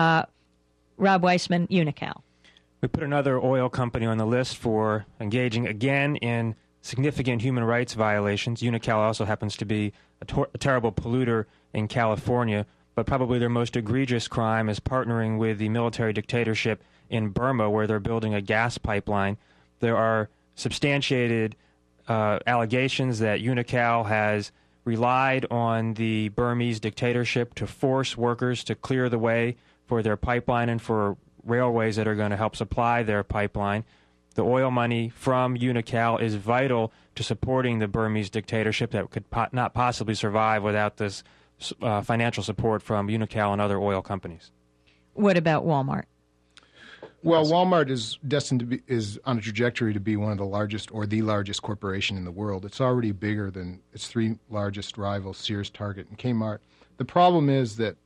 Rob Weissman, Unocal. We put another oil company on the list for engaging again in significant human rights violations. Unocal also happens to be a terrible polluter in California, but probably their most egregious crime is partnering with the military dictatorship in Burma, where they're building a gas pipeline. There are substantiated allegations that Unocal has relied on the Burmese dictatorship to force workers to clear the way for their pipeline and for railways that are going to help supply their pipeline. The oil money from Unocal is vital to supporting the Burmese dictatorship that could not possibly survive without this financial support from Unocal and other oil companies. What about Walmart? Well, Walmart is is on a trajectory to be one of the largest or the largest corporation in the world. It's already bigger than its 3 largest rivals, Sears, Target, and Kmart. The problem is that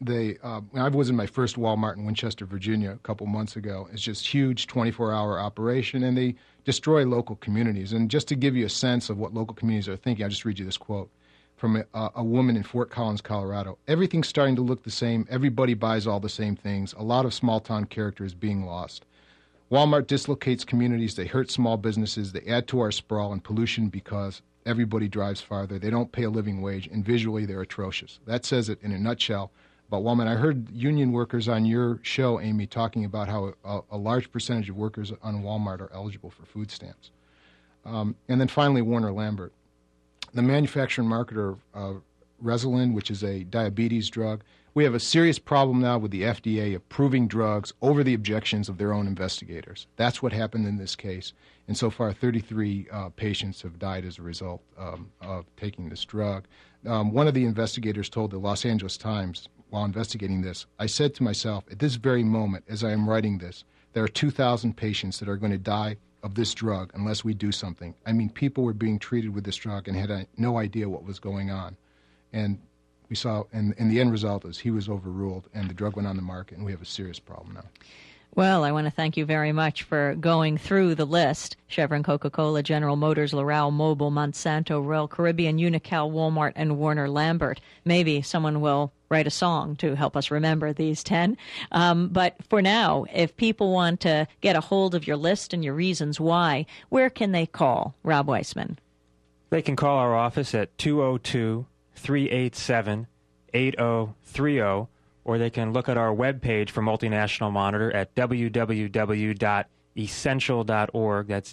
I was in my first Walmart in Winchester, Virginia, a couple months ago. It's just huge 24-hour operation, and they destroy local communities. And just to give you a sense of what local communities are thinking, I'll just read you this quote from a woman in Fort Collins, Colorado. Everything's starting to look the same. Everybody buys all the same things. A lot of small-town character is being lost. Walmart dislocates communities. They hurt small businesses. They add to our sprawl and pollution because everybody drives farther. They don't pay a living wage, and visually they're atrocious. That says it in a nutshell. But Walmart, I heard union workers on your show, Amy, talking about how a large percentage of workers on Walmart are eligible for food stamps. And then finally, Warner Lambert, the manufacturer and marketer of Resolin, which is a diabetes drug. We have a serious problem now with the FDA approving drugs over the objections of their own investigators. That's what happened in this case. And so far, 33 patients have died as a result of taking this drug. One of the investigators told the Los Angeles Times, while investigating this, I said to myself, at this very moment, as I am writing this, there are 2,000 patients that are going to die of this drug unless we do something. I mean, people were being treated with this drug and had no idea what was going on. And we saw, and the end result is he was overruled and the drug went on the market, and we have a serious problem now. Well, I want to thank you very much for going through the list. Chevron, Coca-Cola, General Motors, L'Oreal, Mobil, Monsanto, Royal Caribbean, Unocal, Walmart, and Warner Lambert. Maybe someone will write a song to help us remember these 10. But for now, if people want to get a hold of your list and your reasons why, where can they call, Rob Weissman? They can call our office at 202-387-8030, or they can look at our webpage for Multinational Monitor at www.essential.org. That's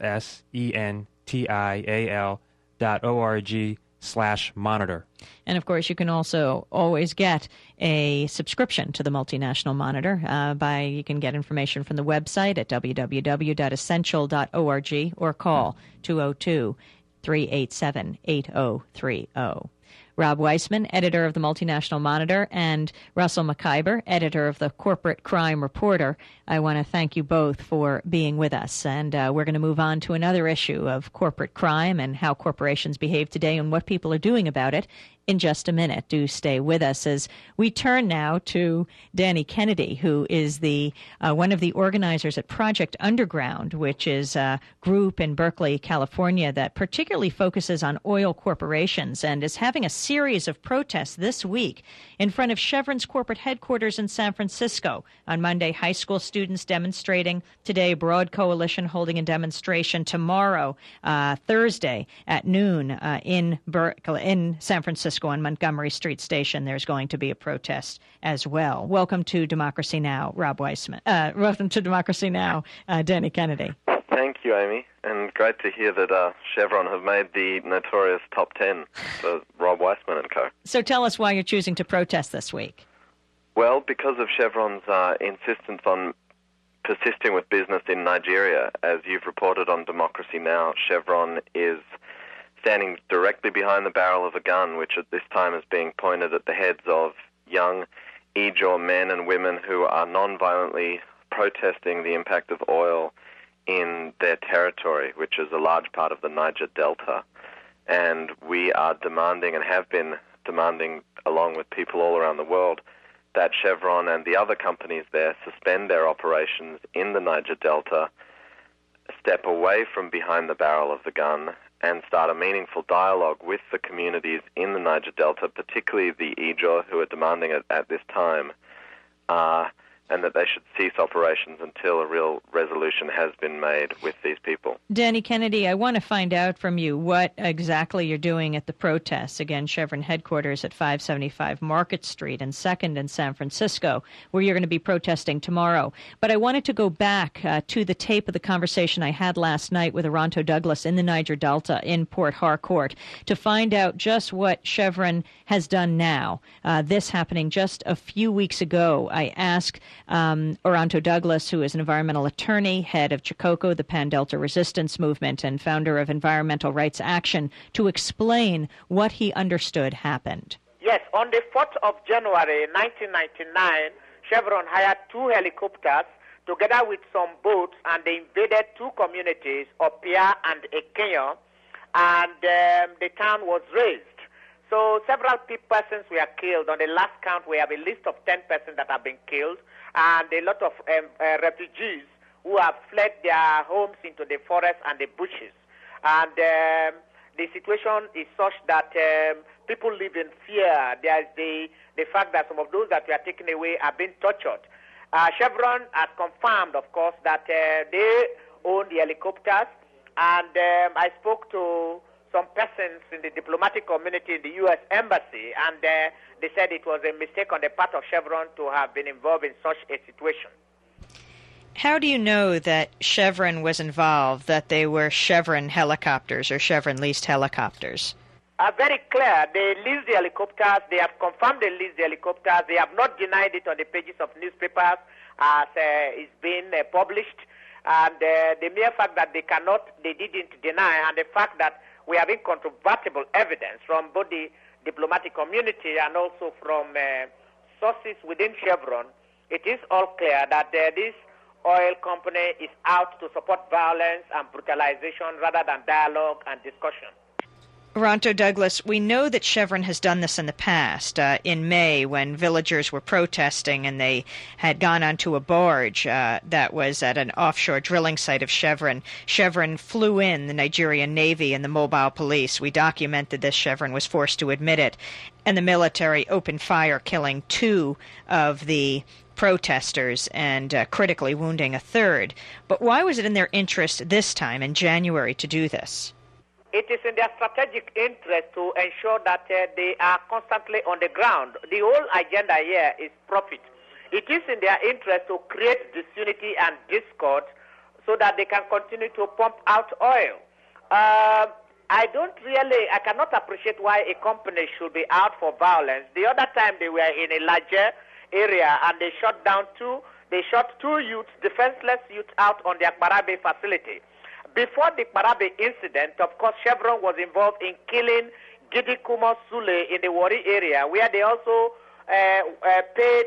ESSENTIAL.org/monitor. And, of course, you can also always get a subscription to the Multinational Monitor. You can get information from the website at www.essential.org or call 202-387-8030. Rob Weissman, editor of the Multinational Monitor, and Russell McIver, editor of the Corporate Crime Reporter. I want to thank you both for being with us. And we're going to move on to another issue of corporate crime and how corporations behave today and what people are doing about it in just a minute. Do stay with us as we turn now to Danny Kennedy, who is the one of the organizers at Project Underground, which is a group in Berkeley, California, that particularly focuses on oil corporations and is having a series of protests this week in front of Chevron's corporate headquarters in San Francisco. On Monday, high school students demonstrating. Today, Broad Coalition holding a demonstration. Tomorrow, Thursday at noon in San Francisco on Montgomery Street Station, there's going to be a protest as well. Welcome to Democracy Now!, Rob Weissman. Welcome to Democracy Now!, Danny Kennedy. Thank you, Amy, and great to hear that Chevron have made the notorious top 10 for Rob Weissman and co. So tell us why you're choosing to protest this week. Well, because of Chevron's insistence on persisting with business in Nigeria. As you've reported on Democracy Now!, Chevron is standing directly behind the barrel of a gun, which at this time is being pointed at the heads of young Ijaw men and women who are non-violently protesting the impact of oil in their territory, which is a large part of the Niger Delta. And we are demanding, and have been demanding, along with people all around the world, that Chevron and the other companies there suspend their operations in the Niger Delta, step away from behind the barrel of the gun, and start a meaningful dialogue with the communities in the Niger Delta, particularly the Ijaw, who are demanding it at this time, and that they should cease operations until a real resolution has been made with these people. Danny Kennedy, I want to find out from you what exactly you're doing at the protests. Again, Chevron headquarters at 575 Market Street and 2nd in San Francisco, where you're going to be protesting tomorrow. But I wanted to go back to the tape of the conversation I had last night with Oronto Douglas in the Niger Delta in Port Harcourt to find out just what Chevron has done now. This happening just a few weeks ago. I asked Oronto Douglas, who is an environmental attorney, head of CHICOCO, the Pan Delta Resistance Movement, and founder of Environmental Rights Action, to explain what he understood happened. Yes, on the 4th of January 1999, Chevron hired 2 helicopters together with some boats, and they invaded 2 communities, Opia and Ekenya, and the town was razed. So several persons were killed. On the last count, we have a list of 10 persons that have been killed, and a lot of refugees who have fled their homes into the forest and the bushes. And the situation is such that people live in fear. There is the fact that some of those that were taken away are being tortured. Chevron has confirmed, of course, that they own the helicopters, and I spoke to some persons in the diplomatic community in the U.S. Embassy, and they said it was a mistake on the part of Chevron to have been involved in such a situation. How do you know that Chevron was involved, that they were Chevron helicopters or Chevron-leased helicopters? Very clear. They leased the helicopters. They have confirmed they leased the helicopters. They have not denied it on the pages of newspapers as it's been published. And the mere fact that they didn't deny, and the fact that we have incontrovertible evidence from both the diplomatic community and also from sources within Chevron, it is all clear that this oil company is out to support violence and brutalization rather than dialogue and discussion. Oronto Douglas, we know that Chevron has done this in the past. In May, when villagers were protesting and they had gone onto a barge that was at an offshore drilling site of Chevron, Chevron flew in the Nigerian Navy and the mobile police. We documented this. Chevron was forced to admit it. And the military opened fire, killing 2 of the protesters and critically wounding a 3rd. But why was it in their interest this time in January to do this? It is in their strategic interest to ensure that they are constantly on the ground. The whole agenda here is profit. It is in their interest to create disunity and discord so that they can continue to pump out oil. I cannot appreciate why a company should be out for violence. The other time they were in a larger area and they shot 2 youths, defenseless youths, out on the Akbarabe facility. Before the Kbarabe incident, of course, Chevron was involved in killing Gidi Kumo Sule in the Wari area, where they also paid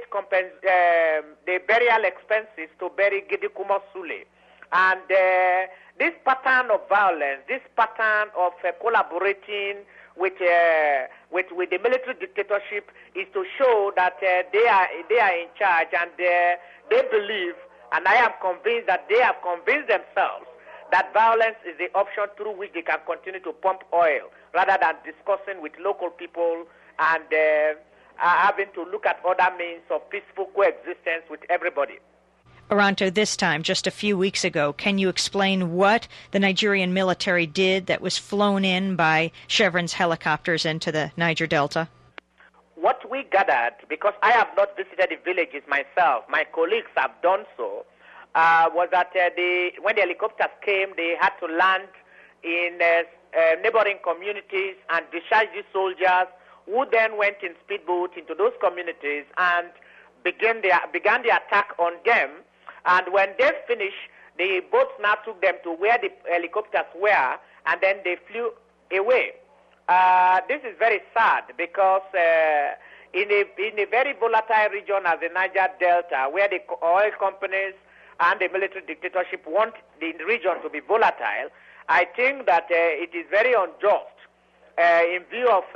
the burial expenses to bury Gidi Kumo Sule. And this pattern of violence, this pattern of collaborating with the military dictatorship is to show that they are in charge, and they believe, and I am convinced that they have convinced themselves that violence is the option through which they can continue to pump oil, rather than discussing with local people and having to look at other means of peaceful coexistence with everybody. Oronto, this time, just a few weeks ago, can you explain what the Nigerian military did that was flown in by Chevron's helicopters into the Niger Delta? What we gathered, because I have not visited the villages myself, my colleagues have done so, was that when the helicopters came, they had to land in neighboring communities and discharge the soldiers, who then went in speedboat into those communities and began the attack on them. And when they finished, the boats now took them to where the helicopters were, and then they flew away. This is very sad because in a very volatile region as the Niger Delta, where the oil companies and the military dictatorship want the region to be volatile, I think that it is very unjust in view of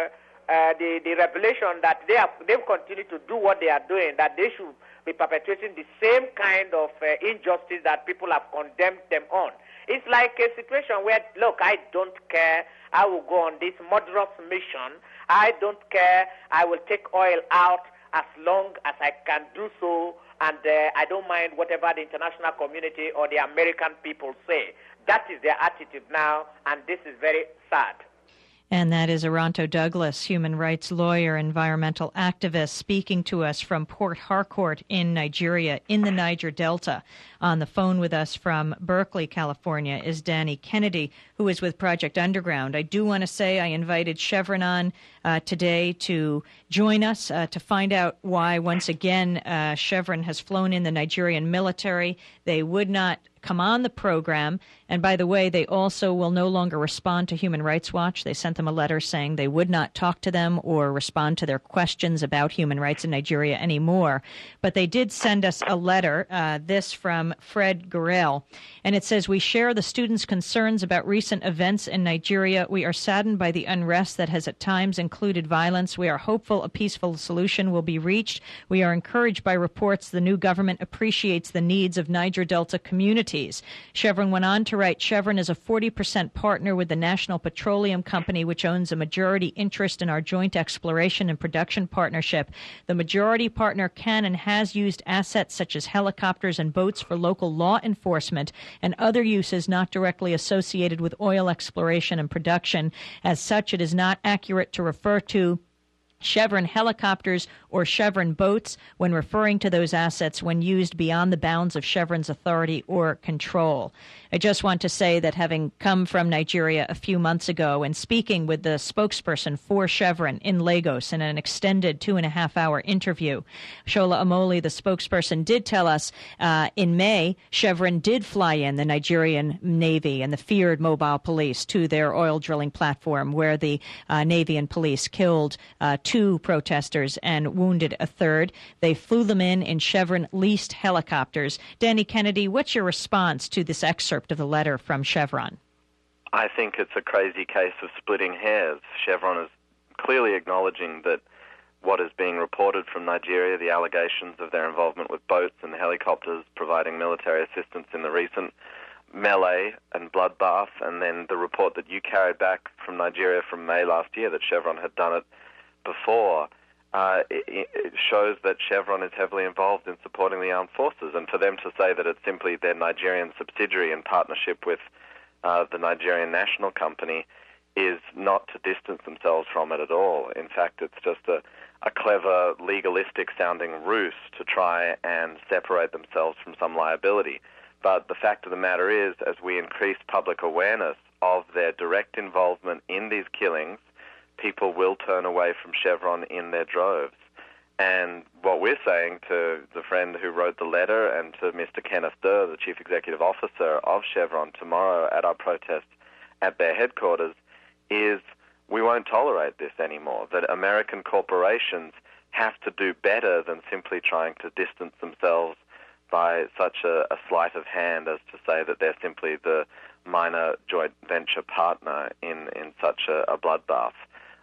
the revelation that they've continued to do what they are doing, that they should be perpetuating the same kind of injustice that people have condemned them on. It's like a situation where, look, I don't care, I will go on this murderous mission, I don't care, I will take oil out as long as I can do so, and I don't mind whatever the international community or the American people say. That is their attitude now, and this is very sad. And that is Oronto Douglas, human rights lawyer, environmental activist, speaking to us from Port Harcourt in Nigeria, in the Niger Delta. On the phone with us from Berkeley, California, is Danny Kennedy, who is with Project Underground. I do want to say I invited Chevron on today to join us to find out why, once again, Chevron has flown in the Nigerian military. They would not come on the program. And by the way, they also will no longer respond to Human Rights Watch. They sent them a letter saying they would not talk to them or respond to their questions about human rights in Nigeria anymore. But they did send us a letter, this from Fred Gurel, and it says, "We share the students' concerns about recent events in Nigeria. We are saddened by the unrest that has at times included violence. We are hopeful a peaceful solution will be reached. We are encouraged by reports the new government appreciates the needs of Niger Delta communities." Chevron went on to write, "Chevron is a 40% partner with the National Petroleum Company, which owns a majority interest in our joint exploration and production partnership. The majority partner can and has used assets such as helicopters and boats for local law enforcement and other uses not directly associated with oil exploration and production. As such, it is not accurate to refer to Chevron helicopters or Chevron boats when referring to those assets when used beyond the bounds of Chevron's authority or control." I just want to say that having come from Nigeria a few months ago and speaking with the spokesperson for Chevron in Lagos in an extended 2.5-hour interview, Shola Omoli, the spokesperson, did tell us in May Chevron did fly in the Nigerian Navy and the feared mobile police to their oil drilling platform, where the Navy and police killed 2 protesters and wounded a 3rd. They flew them in Chevron-leased helicopters. Danny Kennedy, what's your response to this excerpt of the letter from Chevron? I think it's a crazy case of splitting hairs. Chevron is clearly acknowledging that what is being reported from Nigeria, the allegations of their involvement with boats and helicopters providing military assistance in the recent melee and bloodbath, and then the report that you carried back from Nigeria from May last year that Chevron had done it before, it shows that Chevron is heavily involved in supporting the armed forces. And for them to say that it's simply their Nigerian subsidiary in partnership with the Nigerian national company is not to distance themselves from it at all. In fact, it's just a clever, legalistic-sounding ruse to try and separate themselves from some liability. But the fact of the matter is, as we increase public awareness of their direct involvement in these killings, people will turn away from Chevron in their droves. And what we're saying to the friend who wrote the letter and to Mr. Kenneth Durr, the Chief Executive Officer of Chevron, tomorrow at our protest at their headquarters, is we won't tolerate this anymore, that American corporations have to do better than simply trying to distance themselves by such a sleight of hand as to say that they're simply the minor joint venture partner in such a bloodbath.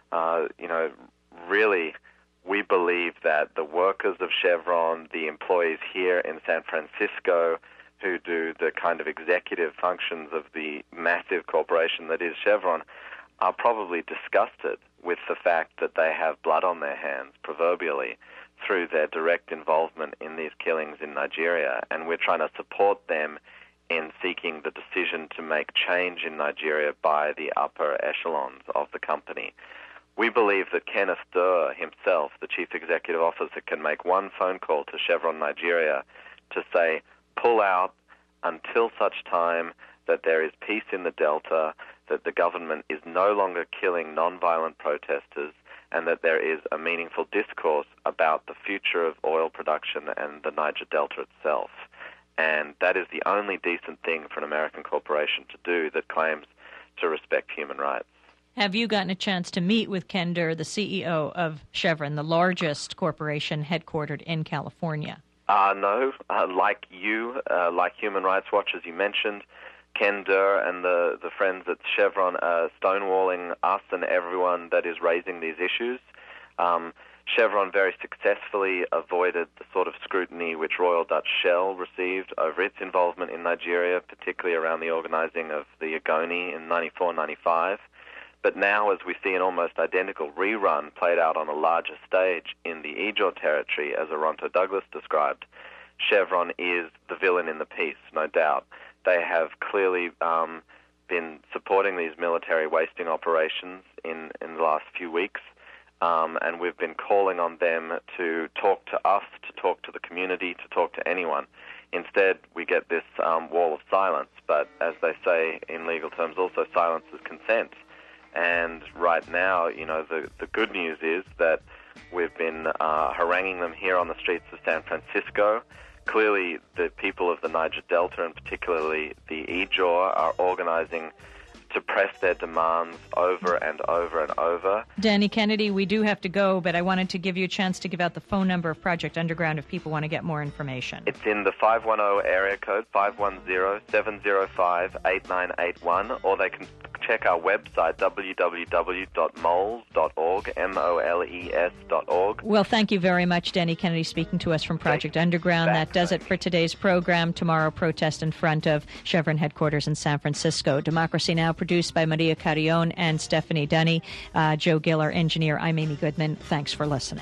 Really, we believe that the workers of Chevron, the employees here in San Francisco who do the kind of executive functions of the massive corporation that is Chevron, are probably disgusted with the fact that they have blood on their hands, proverbially, through their direct involvement in these killings in Nigeria. And we're trying to support them in seeking the decision to make change in Nigeria by the upper echelons of the company. We believe that Kenneth Durr himself, the Chief Executive Officer, can make one phone call to Chevron Nigeria to say, pull out until such time that there is peace in the Delta, that the government is no longer killing nonviolent protesters, and that there is a meaningful discourse about the future of oil production and the Niger Delta itself. And that is the only decent thing for an American corporation to do that claims to respect human rights. Have you gotten a chance to meet with Ken Durr, the CEO of Chevron, the largest corporation headquartered in California? No. Like you, like Human Rights Watch, as you mentioned, Ken Durr and the friends at Chevron are stonewalling us and everyone that is raising these issues. Chevron very successfully avoided the sort of scrutiny which Royal Dutch Shell received over its involvement in Nigeria, particularly around the organizing of the Ogoni in 94-95. But now, as we see an almost identical rerun played out on a larger stage in the Ijaw territory, as Oronto Douglas described, Chevron is the villain in the piece, no doubt. They have clearly been supporting these military wasting operations in the last few weeks, and we've been calling on them to talk to us, to talk to the community, to talk to anyone. Instead, we get this wall of silence, but as they say in legal terms, also silence is consent. And right now, the good news is that we've been haranguing them here on the streets of San Francisco. Clearly, the people of the Niger Delta, and particularly the Ijaw, are organizing to press their demands over and over and over. Danny Kennedy, we do have to go, but I wanted to give you a chance to give out the phone number of Project Underground if people want to get more information. It's in the 510 area code, 510-705-8981, or they can check our website, www.moles.org, moles.org. Well, thank you very much, Danny Kennedy, speaking to us from Project Underground. That does it for today's program. Tomorrow, protest in front of Chevron headquarters in San Francisco. Democracy Now! Produced by Maria Carrion and Stephanie Dunny. Joe Gill, our engineer. I'm Amy Goodman. Thanks for listening.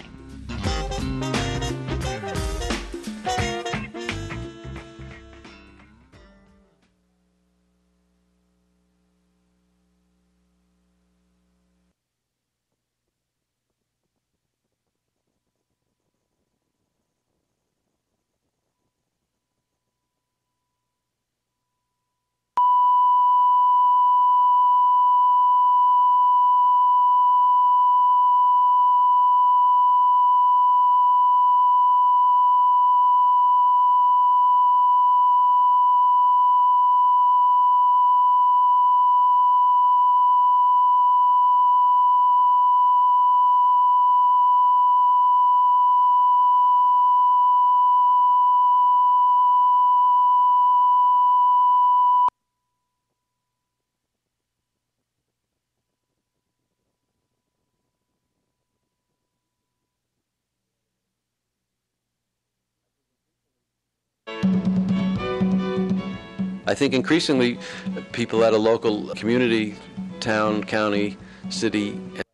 I think increasingly people at a local community, town, county, city,